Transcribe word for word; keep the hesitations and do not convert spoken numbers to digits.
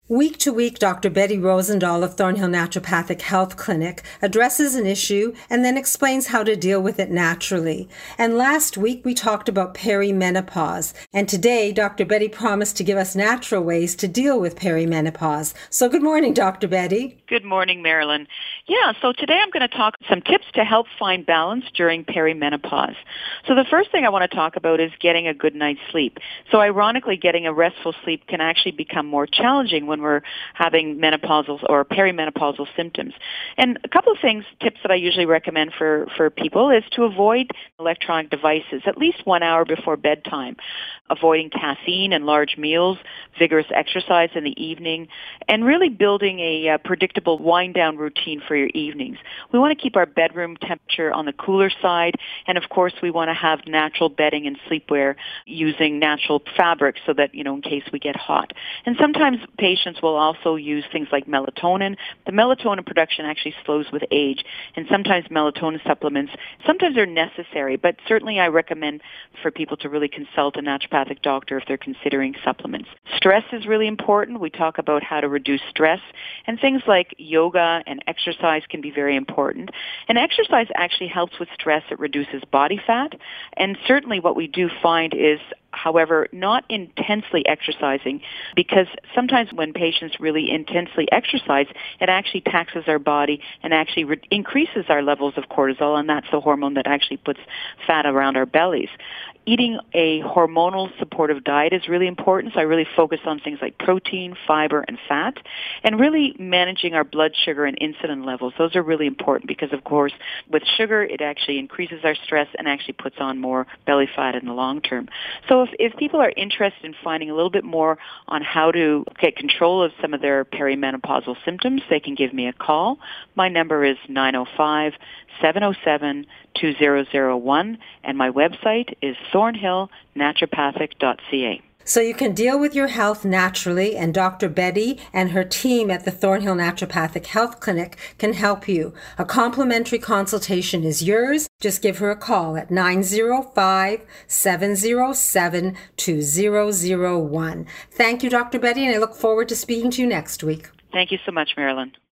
Week to week, Doctor Betty Rosendahl of Thornhill Naturopathic Health Clinic addresses an issue and then explains how to deal with it naturally. And last week, we talked about perimenopause. And today, Doctor Betty promised to give us natural ways to deal with perimenopause. So good morning, Doctor Betty. Good morning, Marilyn. Yeah, so today I'm going to talk some tips to help find balance during perimenopause. So the first thing I want to talk about is getting a good night's sleep. So ironically, getting a restful sleep can actually become more challenging when we're having menopausal or perimenopausal symptoms. And a couple of things, tips that I usually recommend for, for people is to avoid electronic devices at least one hour before bedtime, avoiding caffeine and large meals, vigorous exercise in the evening, and really building a uh, predictable wind-down routine for your evenings. We want to keep our bedroom temperature on the cooler side, and of course we want to have natural bedding and sleepwear using natural fabrics so that, you know, in case we get hot. And sometimes patients will also use things like melatonin. The melatonin production actually slows with age, and sometimes melatonin supplements, sometimes they're necessary, but certainly I recommend for people to really consult a naturopathic doctor if they're considering supplements. Stress is really important. We talk about how to reduce stress, and things like yoga and exercise can be very important. And exercise actually helps with stress. It reduces body fat, and certainly what we do find is, however, not intensely exercising, because sometimes when patients really intensely exercise, it actually taxes our body and actually re- increases our levels of cortisol, and that's the hormone that actually puts fat around our bellies. Eating a hormonal supportive diet is really important, so I really focus on things like protein, fiber, and fat, and really managing our blood sugar and insulin levels. Those are really important because, of course, with sugar, it actually increases our stress and actually puts on more belly fat in the long term. So if, if people are interested in finding a little bit more on how to get control of some of their perimenopausal symptoms, they can give me a call. My number is nine oh five, seven oh seven, two oh oh one, and my website is thornhill naturopathic dot c a. So you can deal with your health naturally, and Doctor Betty and her team at the Thornhill Naturopathic Health Clinic can help you. A complimentary consultation is yours. Just give her a call at nine oh five, seven oh seven, two oh oh one. Thank you, Doctor Betty, and I look forward to speaking to you next week. Thank you so much, Marilyn.